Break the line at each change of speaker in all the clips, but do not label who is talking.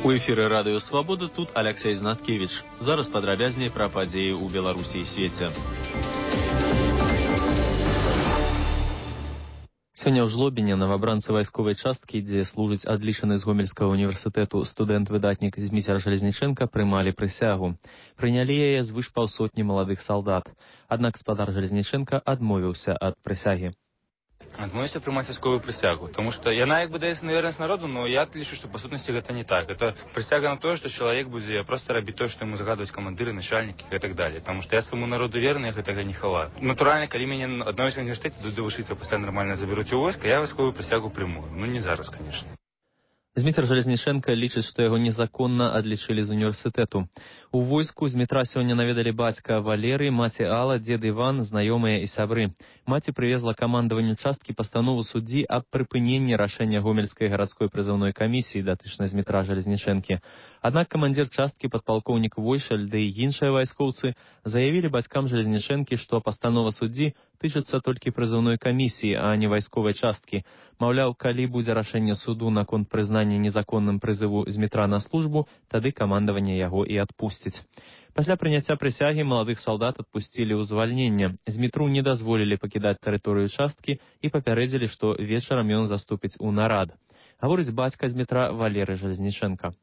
У эфіры радыё Свабода тут Алексей Знаткевич. Зараз падрабязней пра падзеі ў Беларусі і свеце. Сёння ў Жлобіне новабранцы вайсковай часткі, дзе служыць адлічаны з Гомельскага універсітэту студэнт-выдатнік Зміцер Жалезніченка, прымалі прысягу. Прынялі яе звыш паўсотні маладых салдат. Аднак спадар Жалезніченка адмовіўся ад прысягі.
Адмовіўся прымаць вайсковую прысягу, тому што яна як бы даецца на вернасць народу, но я лічу, што па сутнасці гэта не так. Это прысяга на тое, што чалавек будзе проста рабіць тое, што яму загадваюць камандыры, начальнікі і так далее. Таму што я свайму народу верны, я гэтага не хаваю. Натуральна, калі мяне адновяць в універсітэце, туды вучыцца пасля нармальна забяруць у войска, я вайсковую прысягу прыму. Ну не зараз, конечно.
Зміцер Жалезніченка лічыць, што яго незаконна адлічылі з універсітэту. У войску Змітра сёння наведалі бацька Валерый, маці Алла, дзед Іван, знаёмыя і сябры. Маці прывезла камандаванню часткі пастанову суддзі аб прыпыненні рашэння Гомельскай гарадской прызыўной камісіі датычнай Змітра Жалезнічэнкі. Аднак камандзір часткі падпалкоўнік Войшаль ды і іншыя вайскоўцы заявілі бацькам Жалезнічэнкі, што пастанова суддзі тычыцца толькі прызыўной камісіі, а не вайсковай часткі. Маўляў, калі будзе рашэнне суду наконт прызнання незаконным прызыву Змітра на службу, тады камандаванне яго і адпусціць. Пасля прыняцця прысягі маладых салдат адпусцілі ў звальненне. Змітру не дазволілі пакідаць тэрыторыю часткі і папярэдзілі, што вечарам ён заступіць у нарад. Гаворыць бацька Змітра Валерый Жалезніченка.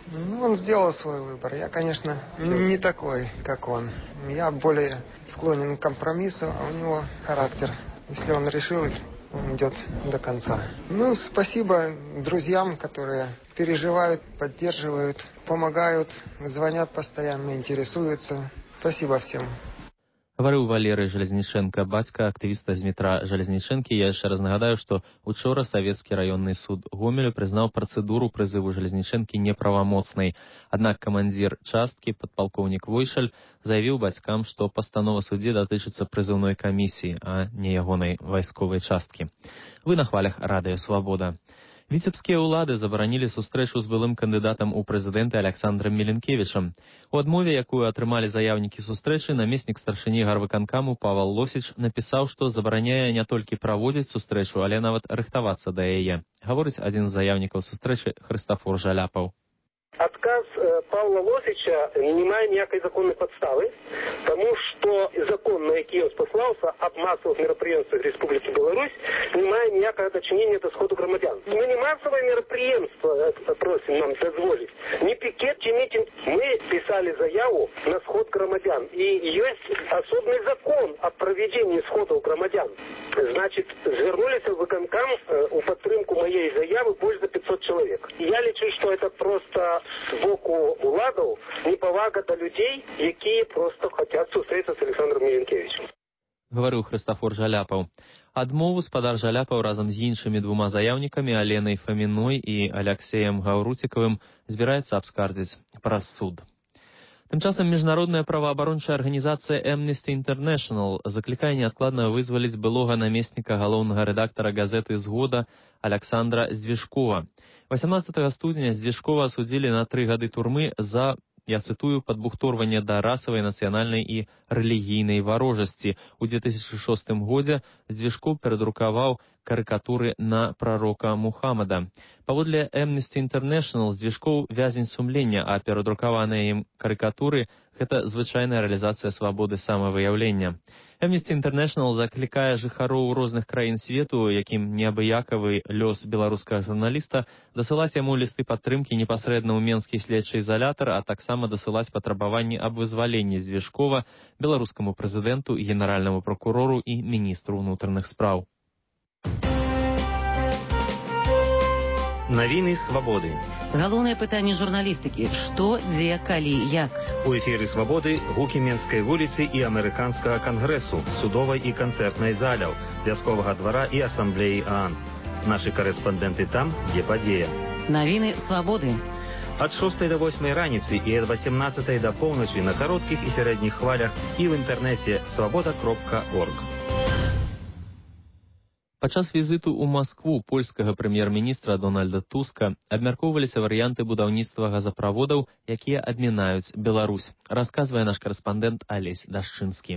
Он сделал свой выбор. Я, конечно, не такой, как он. Я более склонен к компромиссу, а у него характер. Если он решил, он идет до конца. Ну, спасибо друзьям, которые переживают, поддерживают, помогают, звонят постоянно, интересуются. Спасибо всем.
Гаварыў Валерый Жалезніченка, бацька актывіста Змітра Жалезнічэнкі. Я яшчэ раз нагадаю, што учора Савецкі раённы суд Гомелю прызнаў працэдуру прызыву Жалезнічэнкі неправамоцнай. Аднак камандзір часткі, падпалкоўнік Войшаль, заявіў бацькам, што пастанова суддзі датычыцца прызыўной камісіі, а не ягонай вайсковай часткі. Вы на хвалях радыё Свабода. Віцебскія ўлады забаранілі сустрэчу з былым кандыдатам у прэзідэнты Александрам Міленкевічам. У адмове, якую атрымалі заяўнікі сустрэчы, намеснік старшыні гарвыканкаму Павел Лосіч напісаў, што забараняе не толькі праводзіць сустрэчу, але нават рыхтавацца да яе. Гаворыць адзін з заяўнікаў сустрэчы Хрыстафор Жаляпаў.
Отказ Павла Лосича не мае ніякай законнай падставы, тому что закон, на які ён спаслаўся аб масавых мерапрыемствах Республікі Беларусь, не мае ніякага дачынення да сходу грамадзян. Мы не масавае мерапрыемства просім нам дазволіць, не пікет ці мітинг. Мы пісалі заяву на сход грамадзян, і ёсць асобны закон аб правядзенні сходаў грамадзян. Значит, звярнуліся выканкам у падтрымку маей заявы больш за 500 чалавек. Я лічу, што это просто з боку уладаў непавага да людзей, якія проста хацяць сустрэцца з Александром Міленкевічем.
Гаварыў Хрыстафор Жаляпаў. Адмову спадар Жаляпаў разам з іншымі двума заяўнікамі Аленай Фаміной і Аляксеем Гаўруцікавым збіраецца абскардзіць праз суд. Тым часам міжнародная праваабарончая арганізацыя Amnesty International заклікае неадкладна вызваліць былога намесніка галоўнага рэдактара газеты «Згода» Александра Здвижкова. 18 студзеня Здвижкова асудзілі на 3 гады турмы за, я цытую, падбухторванне да расавай, нацыянальнай і рэлігійнай варожасці. У 2006 годзе Здвижков перадрукаваў карыкатуры на прарока Мухаммада. Паводле Amnesty International, Здвижков вязень сумлення, а перадрукаваныя ім карыкатуры – гэта звычайная рэалізацыя свабоды самавыяўлення. Amnesty International заклікае жыхароў розных краін свету, якім неабыякавы лёс беларускага журналіста, дасылаць яму лісты падтрымкі непасрэдна ў менскі следчы ізалятар, а таксама дасылаць патрабаванні аб вызваленні Здвижкова беларускаму прэзідэнту, генеральнаму прокурору і міністру ўнутраных спраў.
Навіны свабоды.
Галоўнае пытанне журналістыкі. Што, дзе, калі, як?
У эфіры свабоды гукі Менскай вуліцы і амерыканскага кангрэсу, судовай і канцэртнай заляў, вясковага двара і асамблеі ААН. Нашы карэспандэнты там, дзе падзея.
Навіны свабоды.
Ад 6 до 8 раніцы і ад 18 до поўначы на кароткіх і сярэдніх хвалях і ў інтэрнэце свабода.орг.
Падчас візіту ў Маскву польскага прэм'ер-міністра Дональда Туска абмяркоўваліся варыянты будаўніцтва газаправодаў, якія абмінаюць Беларусь, расказвае наш карэспандэнт Алесь Дашчынскі.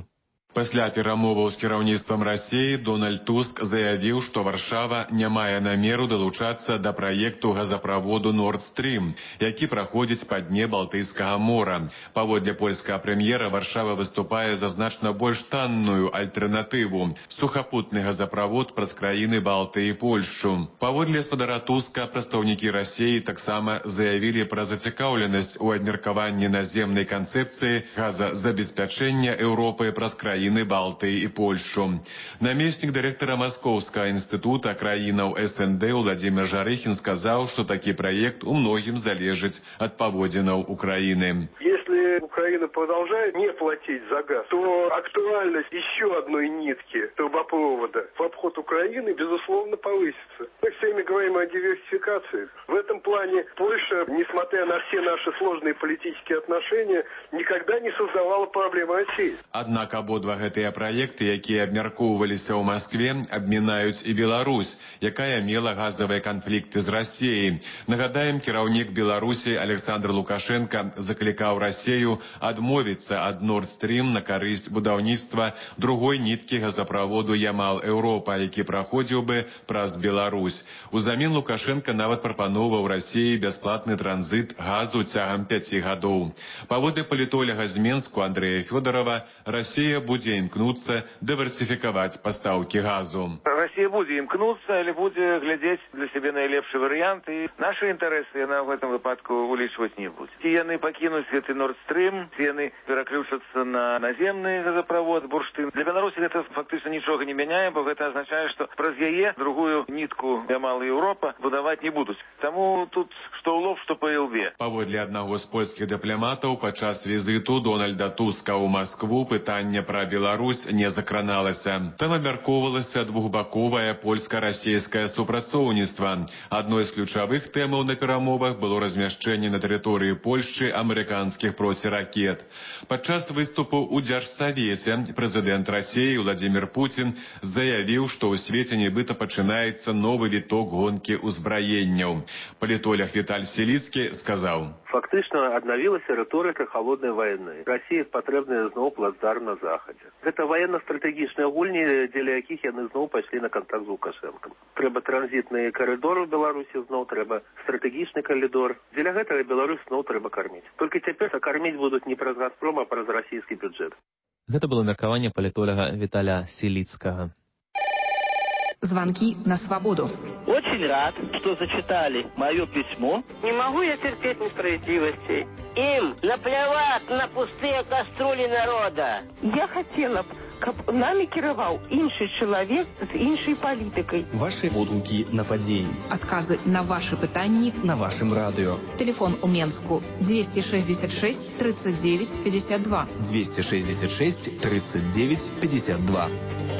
Пасля перамоваў з кіраўніцтвам Расіі Дональд Туск заявіў, што Варшава не мае намеру далучацца да праекту газаправоду Nord Stream, які праходзіць па дне Балтыйскага мора. Паводле польскага прэм'ера, Варшава выступае за значна больш танную альтэрнатыву – сухапутны газаправод праз краіны Балтыі і Польшчу. Паводле спадара Туска, прадстаўнікі Расіі таксама заявілі пра зацікаўленасць у абмеркаванні наземнай канцэпцыі газазабеспячэння Еўропы праз краіны Балтыі і Польшчу. Намеснік дырэктара Маскоўскага інстытута краінаў СНД Владзімір Жарыхін сказаў, што такі праект у многім залежыць ад паводзінаў Украіны.
Если Украина продолжает не платить за газ, то актуальность еще одной нитки трубопровода в обход Украины, безусловно, повысится. Мы все время говорим о диверсификации. В этом плане Польша, несмотря на все наши сложные политические отношения, никогда не создавала проблемы России.
Аднак абодва гэтыя праекты, якія абмяркоўваліся ў Маскве, абмінаюць і Беларусь, якая мела газавыя канфлікты з Расіяй. Нагадаем, кіраўнік Беларусі Александр Лукашенко заклікаў Расію адмовіцца ад Nord Stream на карысць будаўніцтва другой ніткі газаправоду Ямал-Еўропа, які праходзіў бы праз Беларусь. Узамен Лукашенко нават прапаноўваў Расіі бясплатны транзіт газу цягам 5 гадоў. Паводле палітоляга з Менску Андрэя Фёдорова, Расія будзе імкнуцца дыверсіфікаваць пастаўкі газу.
Расія будзе імкнуцца, але будзе глядзець для сябе найлепшы варыянт, і нашы інтарэсы яна в гэтым выпадку улічваць не будзе. Ці яны пакінуць гэты Nord Stream, ці яны пераключацца на наземны газаправод бурштын. Для Беларусі гэта фактычна нічога не мяняе, бо гэта азначае, што праз яе другую нітку Ямал-Еўропа будаваць не будуць. Таму тут што ў лоб, што па ілбе.
Паводле аднаго з польскіх дыпламатаў, падчас візіту Дональда Туска ў Маскву пытанне пра Беларусь не закраналася. Там абмяркоўвалася двухбаковае польска-расійскае супрацоўніцтва. Адной з ключавых тэмаў на перамовах было размяшчэнне на тэрыторыі Польшчы амерыканскіх проціракет. Падчас выступу ў Дзяржсавеце прэзідэнт Расіі Владзімір Пуцін заявіў, што ў свеце нібыта пачынаецца новы віток гонкі ўзбраенняў. Палітолог Віталь Селіцкі сказаў:
Фактычна аднавілася рыторыка халоднай вайны. Расіі патрэбны зноў плацдарм на захадзе. Гэта военно-стратэгічныя гульні, дзеля якіх яны зноў пайшлі на кантакт з Лукашэнкам. Трэба транзітны карыдор у Беларусі, зноў трэба стратэгічны калідор. Дзеля гэтага Беларусь зноў трэба карміць. Толькі цяпер карміць будуць не праз Газпром, а праз расійскі бюджэт.
Гэта было меркаванне палітолага Віталя Селіцкага.
Звонки на свободу.
Очень рад, что зачитали мое письмо.
Не могу я терпеть несправедливости.
Им наплевать на пустые кастрюли народа.
Я хотела б, каб нами кіраваў іншы чалавек з іншай палітыкай.
Ваши водгукі на падзеі.
Отказы на ваши пытанні
на вашем радио.
Телефон у Менску 266 39 52.
266 39 52.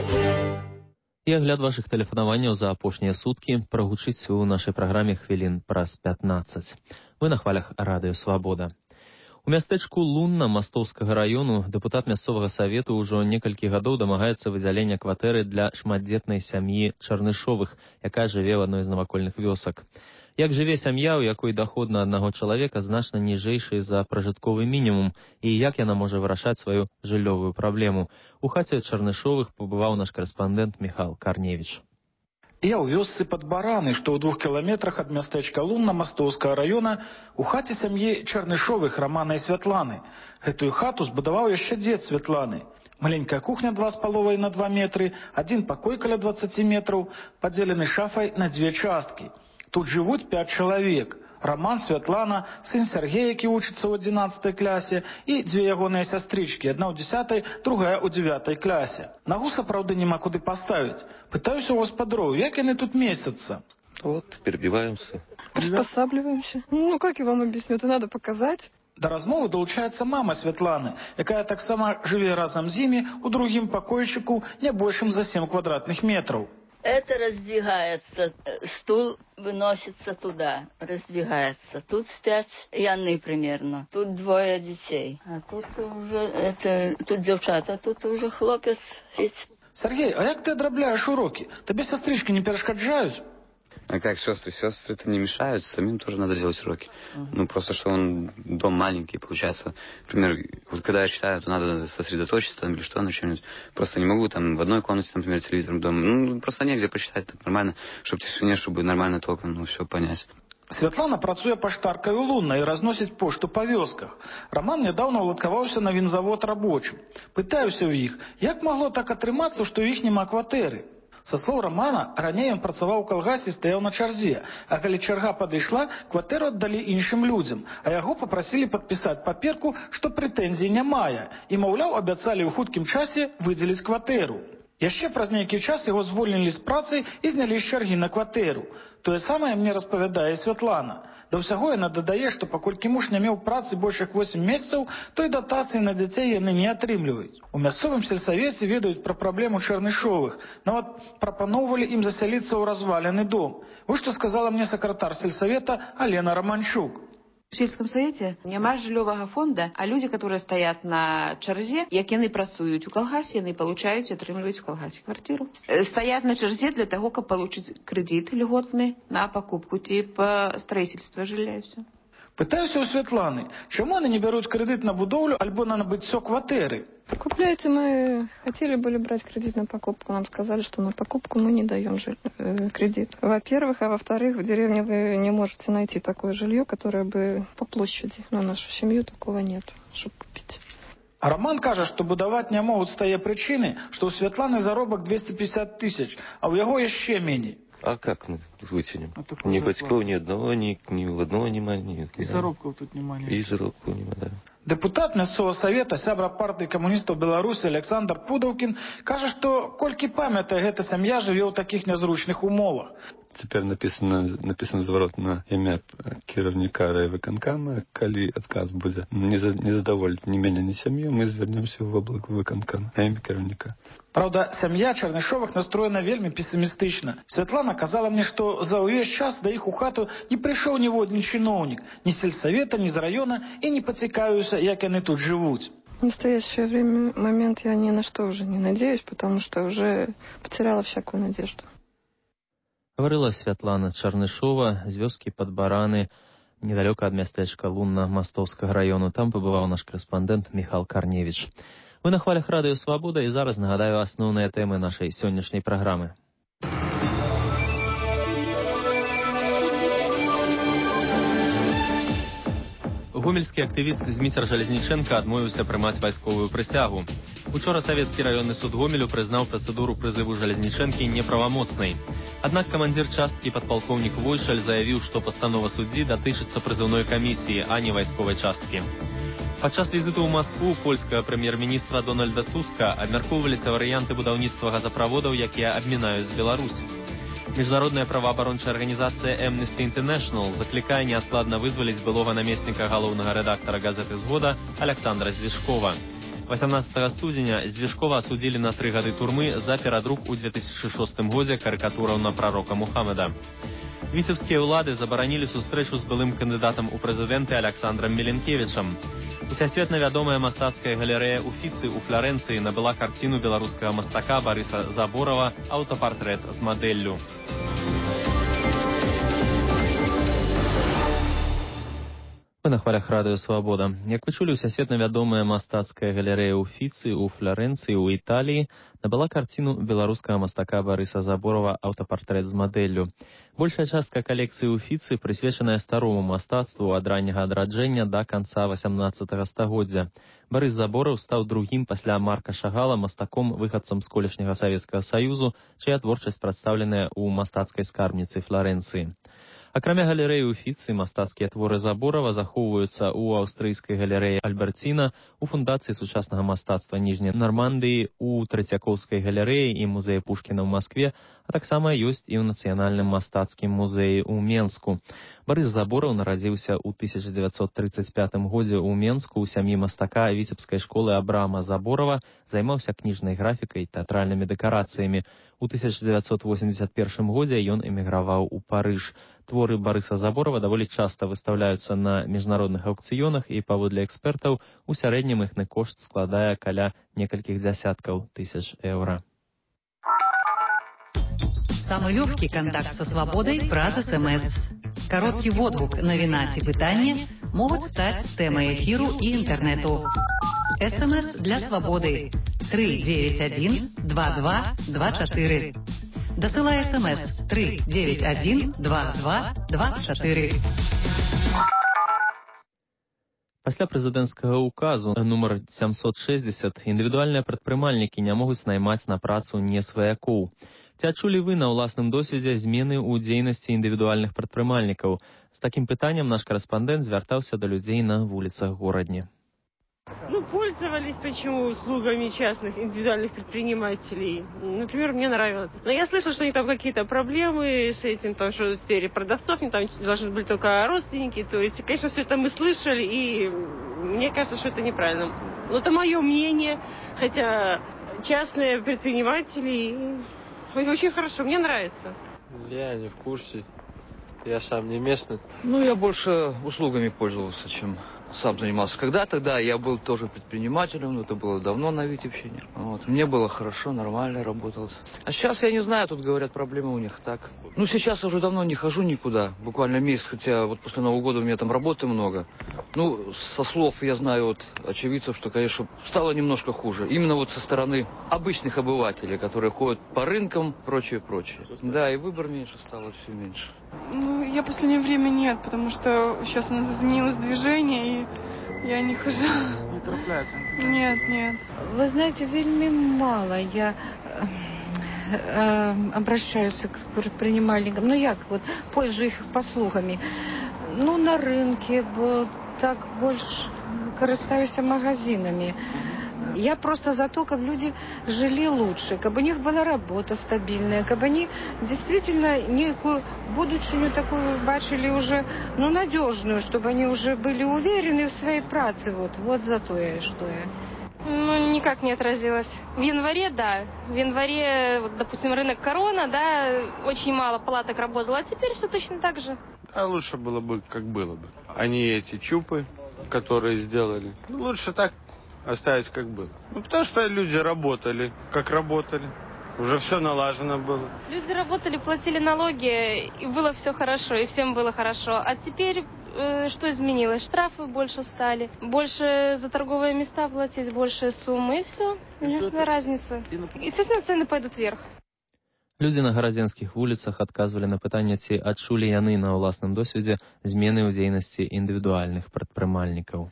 І агляд вашых тэлефанаванняў за апошнія суткі прагучыць у нашай праграме хвілін праз 15. Вы на хвалях радыё «Свабода». У мястэчку Лунна Мастоўскага раёну дэпутат мясцовага савету ўжо некалькі гадоў дамагаецца выдзялення кватэры для шматдзетнай сям'і Чарнышовых, якая жыве ў адной з навакольных вёсак. Як жыве сям'я, у якой даход на аднаго чалавека значна ніжэйшы за пражытковы мінімум, і як яна можа вырашаць сваю жыллёвую праблему? У хаце Чарнышовых пабываў наш карэспандэнт Міхал Карневіч.
Я ў вёсцы пад Бараны, што ў 2 кіламетрах ад мястэчка Лунна Мастоўскага раёна, у хаце сям'і Чарнышовых Рамана і Святланы. Гэтую хату збудаваў яшчэ дзед Святланы. Маленькая кухня 2,5 на 2 метры, адзін пакой каля 20 метраў, падзелены шафай на 2 часткі. Тут жывуць 5 чалавек. Роман, Святлана, сын Сергей, які вучыцца ў 11 класе, і 2 ягоныя сястрычкі, адна ў 10, другая ў 9 класе. Нагу, сапраўды, няма куды паставіць. Пытаюся у гаспадароў, як яны тут месяцца?
Вот, перебиваемся.
Приспосабливаемся. Ну, как я вам объясню, это надо показать.
Да размовы долучаецца мама Святланы, якая таксама жыве разам з імі ў другім пакойчыку не большым за 7 квадратных метров.
Это раздвигается, стул выносится туда, раздвигается. Тут спят яны примерно, тут 2 детей. А тут уже, тут девчата, тут уже хлопец.
Сергей, а як ты адрабляешь уроки? Тебе сестрички не перешкаджают?
А как сестры-то не мешают, самим тоже надо делать уроки. Ну, просто что дом маленький, получается. Например, вот когда я читаю, то надо сосредоточиться там или что, на чем-нибудь. Просто не могу там в одной комнате, например, телевизором дома. Ну, просто негде почитать, так нормально, чтобы в тишине, чтобы нормально толком, все понять.
Святлана працуе паштаркай у Лунна і разносіць пошту па вёсках. Роман нядаўна ўладкаваўся на вінзавод рабочым. Пытаюся ў іх, як магло так атрымацца, што ў іх няма кватэры? Са слоў Романа, раней ён працаваў у калгасе і стаяў на чарзе, а калі чарга падышла, кватэру аддалі іншым людзям, а яго папрасілі падпісаць паперку, што прэтэнзій не мае, і, маўляў, абяцалі ў хуткім часе выдзеліць кватэру. Яшчэ праз нейкі час яго звольнілі з працы і знялі з чаргі на кватэру. Тое самае мне распавядае Святлана. Да ўсяго яна дадае, што паколькі муж не меў працы больш як 8 месяцаў, то і датацыі на дзяцей яны не атрымліваюць. У мясцовым сельсавеце ведаюць пра праблему чарнышовых. Нават прапаноўвалі ім засяліцца ў развалены дом. Вось што сказала мне сакратар сельсавета Алена Романчук.
В сельском совете няма жыллёвага фонда, а люди, которые стоят на чарзе, як яны працуюць у калгасе, яны получаюць і атрымліваюць у калгасе квартиру. Стоят на чарзе для того, каб получить кредит льготный на покупку типа строительства жилья и все.
Пытаюся у Святланы, чему они не берут кредит на будовлю альбо на набыццё кватэры?
Купляете, мы хотели были брать кредит на покупку. Нам сказали, что на покупку мы не даем кредит. Во-первых, а во-вторых, в деревне вы не можете найти такое жилье, которое бы по площади. На нашу семью такого нет, чтобы купить.
А Роман кажа, што будаваць не могуць з тае прычыны, што ў Святланы заробак 250 000, а ў яго яшчэ меней.
А как мы вытянем? Ни батьков, ни одного, ни в одного нема.
И заробков тут нема.
И заробков нема, да.
Депутат мясцовага савета, сябра партыі камуністаў Беларусі Александр Пудаўкін кажа, што колькі памятае гэта сям'я жыве ў такіх нязручных умовах.
Цяпер напісаны зварот на імя кіраўніка райвыканкама. Калі адказ будзе не задаволіць ні мяне, ні сям'ю, мы звернемся ў облак выканкама на імя кіраўніка.
Праўда, сям'я Чарнышовых настроена вельмі песімістычна. Святлана казала мне, што за ўвесь час да іх у хату не прыйшоў ніводзін чыноўнік, ні сельсавета, ні з раёна, і не пацікаюся, як яны тут жывуць.
В настоящее момент я ни на что уже не надеюсь, потому что уже потеряла всякую надежду.
Гаварыла Святлана Чарнышова з вёскі Падбараны, недалёка ад мястэчка Лунна Мастоўскага раёну. Там пабываў наш корэспандэнт Міхал Карневіч. Вы на хвалях радыё «Свабода», і зараз нагадаю асноўныя тэмы нашай сённяшняй праграмы. Гомельскі актывіст Зміцер Жалезніченка адмовіўся прымаць вайсковую прысягу. Учора Савецкі раённы суд Гомелю прызнаў працэдуру прызыву Жалезнічэнкі неправамоцнай. Аднак камандзір часткі падпалкоўнік Войшаль заявіў, што пастанова суддзі датычыцца прызыўной камісіі, а не вайсковай часткі. Падчас візіту ў Маскву польскага прэм'ер-міністра Дональда Туска абмяркоўваліся варыянты будаўніцтва газаправодаў, якія абмінаюць Беларусь. Міжнародная праваабарончая арганізацыя Amnesty International заклікае неадкладна вызваліць былога намесніка галоўнага рэдактара газеты «Згода» Александра Здвижкова. 18 студзеня Здвижкова асудзілі на 3 гады турмы за перадрук у 2006 годзе карыкатураў на прарока Мухаммеда. Віцебскія ўлады забаранілі сустрэчу з былым кандыдатам у прэзідэнты Александрам Меленкевічам. Усесветна вядомая мастацкая галерэя Уфіцы ў Фларэнцыі набыла карціну беларускага мастака Барыса Заборова «Аўтапартрэт з мадэллю». Вы на хвалях радыё «Свабода». Як вы чулі, усесветна вядомая мастацкая галерэя Уфіцы ў Фларэнцыі ў Італіі набыла карціну беларускага мастака Барыса Заборова «Аўтапартрэт з мадэллю». Большая частка калекцыі Уфіцы прысвечаная старому мастацтву ад ранняга адраджэння да канца 18 стагоддзя. Барыс Забораў стаў другім пасля Марка Шагала мастаком-выхадцам з колішняга Савецкага Саюзу, чыя творчасць прадстаўленая ў мастацкай скарбніцы Фларэнцыі. Акрамя галерэі Уфіцы, мастацкія творы Заборава захоўваюцца ў аўстрыйскай галерэі Альберціна, у фундацыі сучаснага мастацтва Ніжняй Нармандыі, у Трэцякоўскай галерэі і музеі Пушкіна ў Маскве, а таксама ёсць і ў Нацыянальным мастацкім музеі ў Менску. Барыс Забораў нарадзіўся ў 1935 годзе ў Менску ў сям'і мастака віцебскай школы Абрама Заборава, займаўся кніжнай графікай, тэатральнымі дэкарацыямі. У 1981 годзе ён эміграваў у Парыж. Творы Барыса Заборава даволі часта выстаўляюцца на міжнародных аўкцыёнах і, паводле экспертаў, у сярэднім іхны кошт складае каля некалькіх дзясяткаў тысяч еўра.
Самый легкий контакт со свободой праз СМС. Короткі водгук, навіна ці пытанне могуць стаць тэмай эфіру і інтэрнэту. СМС для свабоды 391 2224. Дасылай СМС 391 2224.
Пасля прэзідэнцкага ўказу нумар 760 індывідуальныя прадпрымальнікі не могуць наймаць на працу не сваякоў. Ці адчулі вы на ўласным досведзе змены ў дзейнасці індывідуальных прадпрымальнікаў? З такім пытаннем наш корэспандэнт звяртаўся да людзей на вуліцах горадні.
Пользовались почему услугами частных индивидуальных предпринимателей. Например, мне нравилось. Но я слышала, что у них там какие-то проблемы с этим, там, что теперь продавцов, там должны были только родственники. То есть, конечно, все это мы слышали, и мне кажется, что это неправильно. Но это мое мнение, хотя частные предприниматели очень хорошо, мне нравится.
Я не в курсе, я сам не местный.
Я больше услугами пользовался, чем сам занимался. Когда-то, да, я был тоже предпринимателем, но это было давно на Витебщине. Мне было хорошо, нормально работалось. А сейчас, я не знаю, тут говорят, проблемы у них так. Сейчас я уже давно не хожу никуда, буквально месяц, хотя вот после Нового года у меня там работы много. Со слов я знаю от очевидцев, что, конечно, стало немножко хуже. Именно вот со стороны обычных обывателей, которые ходят по рынкам, прочее. Да, и выбор меньше стало, все меньше.
Я в последнее время нет, потому что сейчас у нас изменилось движение, и я не хожу.
Не трапляется?
Нет.
Вы знаете, вельми мало я обращаюсь к предпринимальникам. Пользуюсь их послугами. На рынке, так больше користаюся магазинами. Я просто за то, как люди жили лучше, как у них была работа стабильная, как они действительно некую будущую такую бачили уже, надежную, чтобы они уже были уверены в своей праце. Вот за то я и что я.
Никак не отразилось. В январе, да. В январе, допустим, рынок Корона, да, очень мало палаток работало, а теперь все точно так же.
А лучше было бы, как было бы. А не эти чупы, которые сделали. Лучше так оставить, как было. Потому что люди работали, как работали. Уже все налажено было.
Люди работали, платили налоги, и было все хорошо, и всем было хорошо. А теперь что изменилось? Штрафы больше стали, больше за торговые места платить, больше суммы, и все. Единственная разница. Естественно, цены пойдут вверх.
Людзі на гарадзенскіх вуліцах адказвалі на пытанне, ці адчулі яны на ўласным досведзе змены ў дзейнасці індывідуальных прадпрымальнікаў.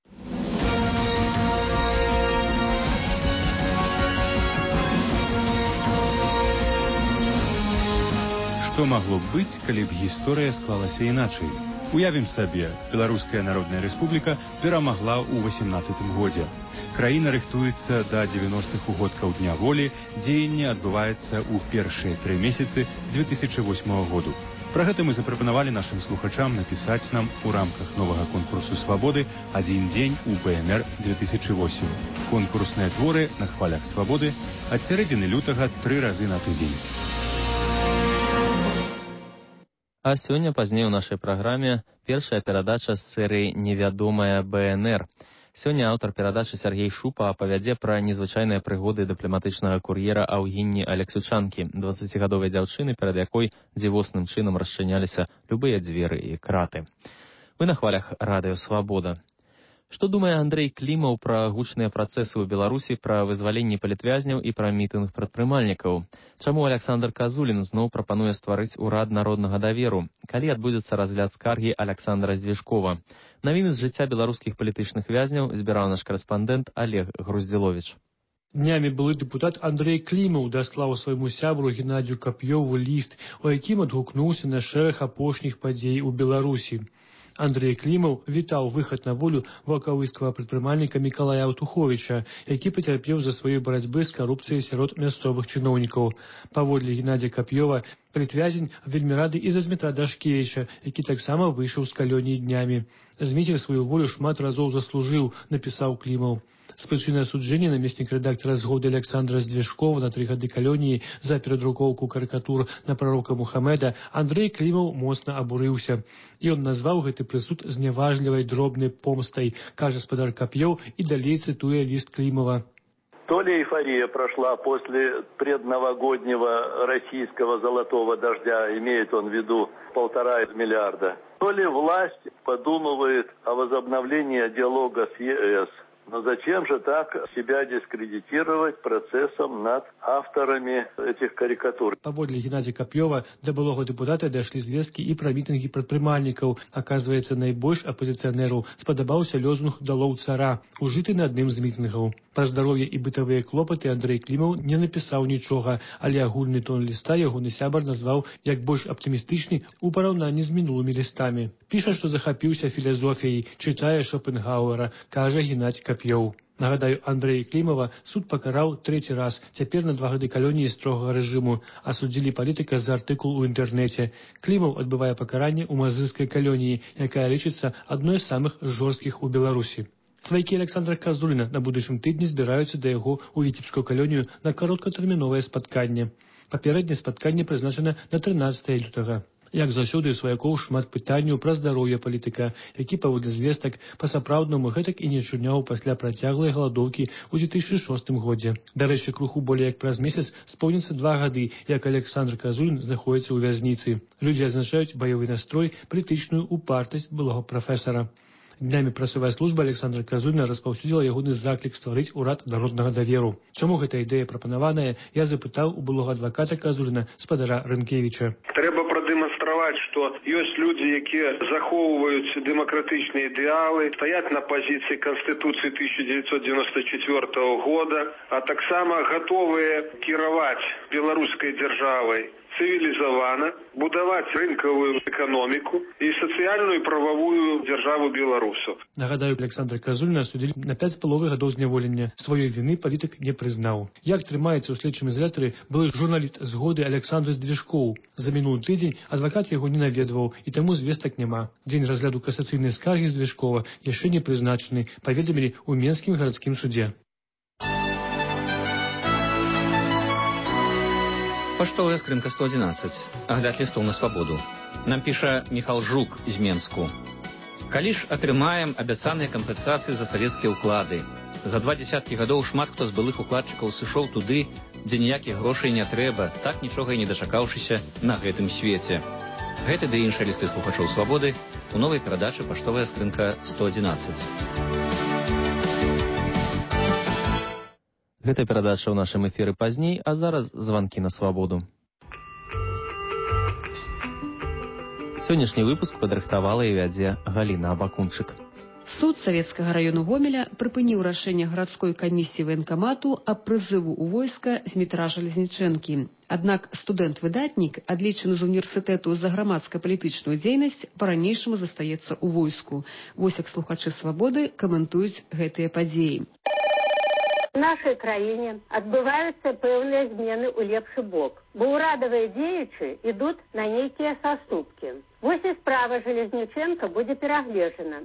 Што магло б быць, калі б гісторыя склалася іначай? Уявім сабе, Беларуская Народная Рэспубліка перамагла ў 18-м годзе. Краіна рыхтуецца да 90-х угодкаў Дня волі, дзеянне адбываецца ў першыя 3 месяцы 2008 году. Пра гэта мы запрапанавалі нашым слухачам напісаць нам у рамках новага конкурсу «Свабоды» «Адзін дзень у БНР 2008». Конкурсныя творы на хвалях свабоды ад сярэдзіны лютага 3 разы на тыдзень.
А сёння пазней у нашай праграме першая перадача з серыі «Невядомая БНР». Сёння аўтар перадачы Сергей Шупа апавядзе пра незвычайныя прыгоды дыпламатычнага кур'ера Аўгінні Алексючанкі, 20гадовай дзяўчыны, перад якой дзівосным чынам расчыняліся любыя дзверы і краты. Вы на хвалях радыё «Свабода». Што думае Андрэй Клімаў пра гучныя працэсы ў Беларусі, пра вызваленне палітвязняў і пра мітынг прадпрымальнікаў? Чаму Александр Казулін зноў прапануе стварыць урад народнага даверу? Калі адбудзецца разгляд скаргі Александра Здвижкова? Навіны з жыцця беларускіх палітычных вязняў збіраў наш корэспандэнт Олег Груздзіловіч.
Днямі былы дэпутат Андрэй Клімаў даслаў свайму сябру Геннадзію Кап'ёву ліст, у якім адгукнуўся на шэраг апошніх падзей у Беларусі. Андрэй Клімаў вітаў выхад на волю вакавыскага прадпрымальніка Мікалая Аўтуховіча, які пацярпеў за сваёй барацьбы з карупцыяй сярод мясцовых чыноўнікаў. Паводле Геннадзя Кап'ёва, палітвязень вельмі рады і за Змітра Дашкевіча, які таксама выйшаў з калоніі днямі. Зміцер сваю волю шмат разоў заслужыў, напісаў Клімаў. З прычыны асуджэння намеснік рэдактара «Згоды» Александра Здвижкова на 3 гады калоніі за перадрукоўку карыкатур на прарока Мухаммеда Андрэй Клімаў моцна абурыўся. Ён назваў гэты прысуд зняважлівай дробнай помстай, кажа спадар Кап'ёў і далей цытуе ліст Клімава.
То ли эйфория прошла после предновогоднего российского золотого дождя, имеет он в виду 1,5 миллиарда, то ли власть подумывает о возобновлении диалога с ЕС. Но зачем же так себя дискредитировать процессом над авторами этих карикатур?
Паводле Геннадзя Кап'ёва да былога дэпутата дайшлі звесткі і пра мітынгі прадпрымальнікаў. Аказваецца, найбольш апазіцыянеру спадабаўся лозунг «Далоў цара», ужыты на адным з мітынгаў. Пра здароўе і бытавыя клопаты Андрэй Клімаў не напісаў нічога, але агульны тон ліста ягоны сябар назваў як больш аптымістычны ў параўнанні з мінулымі лістамі. Піша, што захапіўся філазофіяй, чытае Шопенгауэра, кажа Геннадзь Кап'ёў. Нагадаю, Андрэя Клімава суд пакараў 3-й раз, цяпер на 2 гады калоніі строгага рэжыму, асудзілі палітыка за артыкул у інтэрнэце. Клімаў адбывае пакаранне ў мазырскай калоніі, якая лічыцца адной з самых жорсткіх у Беларусі. Сваякі Александра Казуліна на будучым тыдні збіраюцца да яго ў віцебскую калонію на кароткатэрміновае спатканне. Папярэдняе спатканне прызначана на 13 лютага. Як заўсёды, у сваякоў шмат пытанняў пра здароўе палітыка, які паводле звестак па-сапраўднаму гэтак і не чуняў пасля працяглай галадоўкі ў 2006 годзе. Дарэчы, крыху болей як праз месяц споўніцца 2 гады, як Александр Казулін знаходзіцца ў вязніцы. Людзі адзначаюць баявы настрой, палітычную упартасць былога прафесара. Днямі прасовая служба Александра Казуліна распаўсюдзіла ягоны заклік стварыць урад народнага даверу. Чаму гэта ідэя прапанаваная, я запытаў у былога адваката Казуліна, спадара Рынкевіча.
Трэба прадэманстраваць, што ёсць людзі, якія захоўваюць дэмакратычныя ідэалы, стаяць на пазіцыі Канстытуцыі 1994 года, а таксама гатовыя кіраваць беларускай дзяржавай цывілізавана, будаваць рынкавую эканоміку і сацыяльную і прававую дзяржаву беларусаў.
Нагадаю, Александра Казуліна асудзілі на 5,5 гадоў зняволення. Сваёй віны палітык не прызнаў. Як трымаецца ў следчым ізалятары былы журналіст згоды Александр Здвижкоў. За мінулы тыдзень адвакат яго не наведваў, і таму звестак няма. Дзень разгляду касацыйнай скаргі Здвижкова яшчэ не прызначаны, паведамілі ў Менскім гарадскім судзе.
Паштовая скрынка 111. Агляд лістоў на свабоду. Нам піша Міхал Жук з Менску. Калі ж атрымаем абяцаныя кампенсацыі за савецкія ўклады? За 20 гадоў шмат хто з былых укладчыкаў сышоў туды, дзе ніякіх грошай не трэба, так нічога і не дачакаўшыся на гэтым свеце. Гэты ды іншыя лісты слухачоў свабоды у новай перадачы «Паштовая скрынка 111».
Гэта перадача ў нашым эфіры пазней, а зараз званкі на свабоду. Сённяшні выпуск падрыхтавала і вядзе Галіна Абакунчык.
Суд Савецкага раёну Гомеля прыпыніў рашэнне гарадской камісіі ваенкамату аб прызыву ў войска Змітра Жалезнічэнкі. Аднак студэнт-выдатнік, адлічаны з універсітэту за грамадска-палітычную дзейнасць, па-ранейшаму застаецца ў войску. Вось як слухачы свабоды каментуюць гэтыя падзеі.
В нашей краіне адбываюцца пэўныя змены ў лепшы бок, бо ўрадавыя дзеячы ідуць на нейкія саступкі. Вось і справа Жалезніченка будзе перагледжана.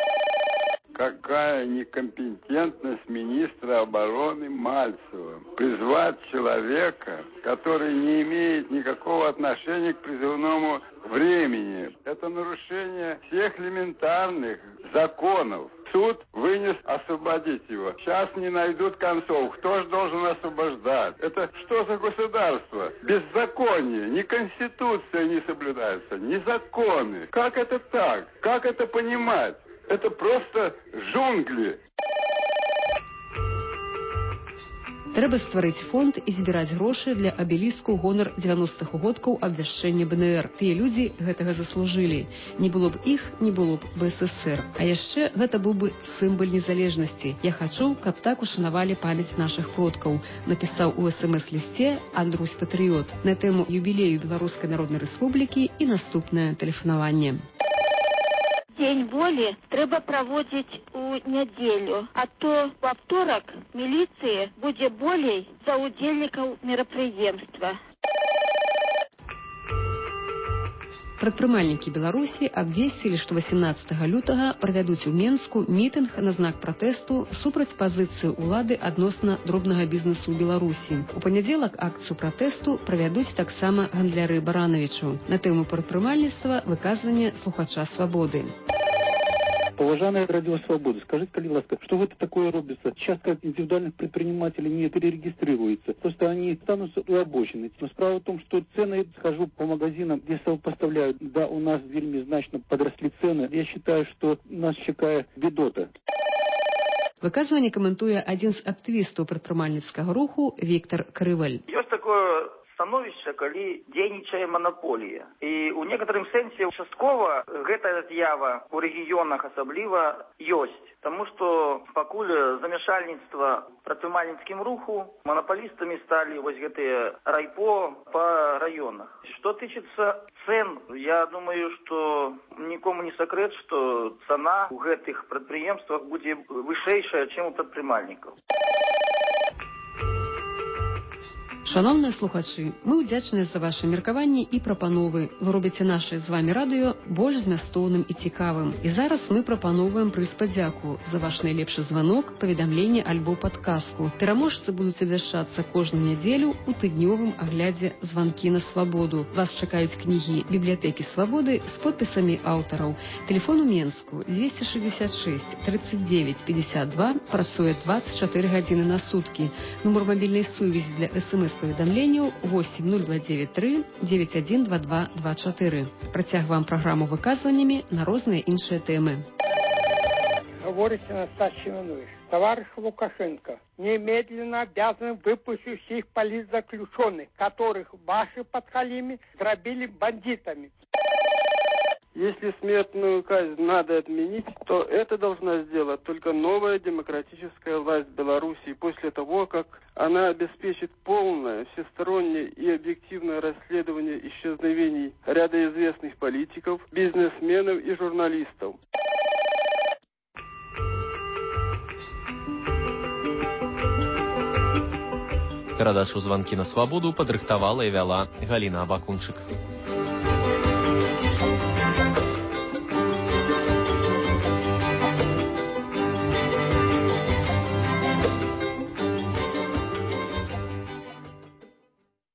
Какая некомпетентность министра обороны Мальцева призвать человека, который не имеет никакого отношения к призывному времени. Это нарушение всех элементарных законов. Суд вынес освободить его. Сейчас не найдут концов. Кто же должен освобождать? Это что за государство? Беззаконие. Ни конституция не соблюдается, ни законы. Как это так? Как это понимать? Это просто джунгли.
Трэба стварыць фонд і збіраць грошы для абеліску ў гонар 90-х годкаў абвяшчэння БНР. Тыя людзі гэтага заслужылі. Не было б іх, не было б БССР. А яшчэ гэта быў бы сімвал незалежнасці. Я хачу, каб так ушанавалі памяць нашых продкаў, напісаў у СМС-лісце Андрусь Патрыёт на тэму юбілею Беларускай Народнай Рэспублікі і наступнае тэлефанаванне.
Дзень волі трэба праводзіць у нядзелю, а то у аўторак міліцыі будзе болей за ўдзельнікаў мерапрыемства.
Прадпрымальнікі Беларусі абвесцілі, што 18 лютага правядуць у Менску мітынг на знак пратэсту супраць пазіцыі ўлады адносна дробнага бізнесу ў Беларусі. У панядзелак акцыю пратэсту правядуць таксама гандляры Баранавічу на тэму прадпрымальніцтва, выказвання слухача свабоды.
Поважаная Радио Свобода, скажите, калі ласка, что это такое робится? Часто индивидуальных предпринимателей не перерегистрируется. Просто они станут у обочины. Но справа в том, что цены, схожу по магазинам, где поставляют, да, у нас вельми значно подросли цены. Я считаю, что нас чекает бедота.
Выказванне каментуе адзін з актывістаў прадпрымальніцкага руху Віктор Крываль.
Ёсць такое становішча, калі дзейнічае манаполія. І ў некаторым сэнсе часткова гэтая з'ява ў рэгіёнах асабліва ёсць. Таму што пакуль замяшальніцтва прадпрымальніцкім руху манаполістамі сталі вось гэтыя райпо па раёнах. Што тычыцца цен, я думаю, што нікому не сакрэт, што цана ў гэтых прадпрыемствах будзе вышэйшая, чым у прадпрымальнікаў.
Шановныя слухачы, мы ўдзячныя за ваши меркаванні і прапановы. Вы робіце наше з вами радыё больш змястоўным і цікавым. І зараз мы прапановваем прыз падзяку за ваш найлепшы званок, паведамленне альбо падказку. Пераможцы будуць абвяшчацца кожную нядзелю ў тыднёвым аглядзе «Званкі на свабоду». Вас чакаюць кнігі бібліятэкі свабоды з подпісамі аўтараў. Телефон у Менску 266 39 52, працуе 24 гадзіны на суткі. Нумар мабільнай сувязі для СМС-паведамленняў 80293 912224. Працягваем праграму выказваннямі на розныя іншыя тэмы.
Говорит Анастасий Иванович. Товарищ Лукашенко, немедленно обязаны выпустить всех политзаключенных, которых ваши подхалимы грабили бандитами.
Если смертную казнь надо отменить, то это должна сделать только новая демократическая власть Беларуси после того, как она обеспечит полное, всестороннее и объективное расследование исчезновений ряда известных политиков, бизнесменов и журналистов.
Перадачу «Званкі на свабоду» падрыхтавала і вяла Галіна Абакунчык.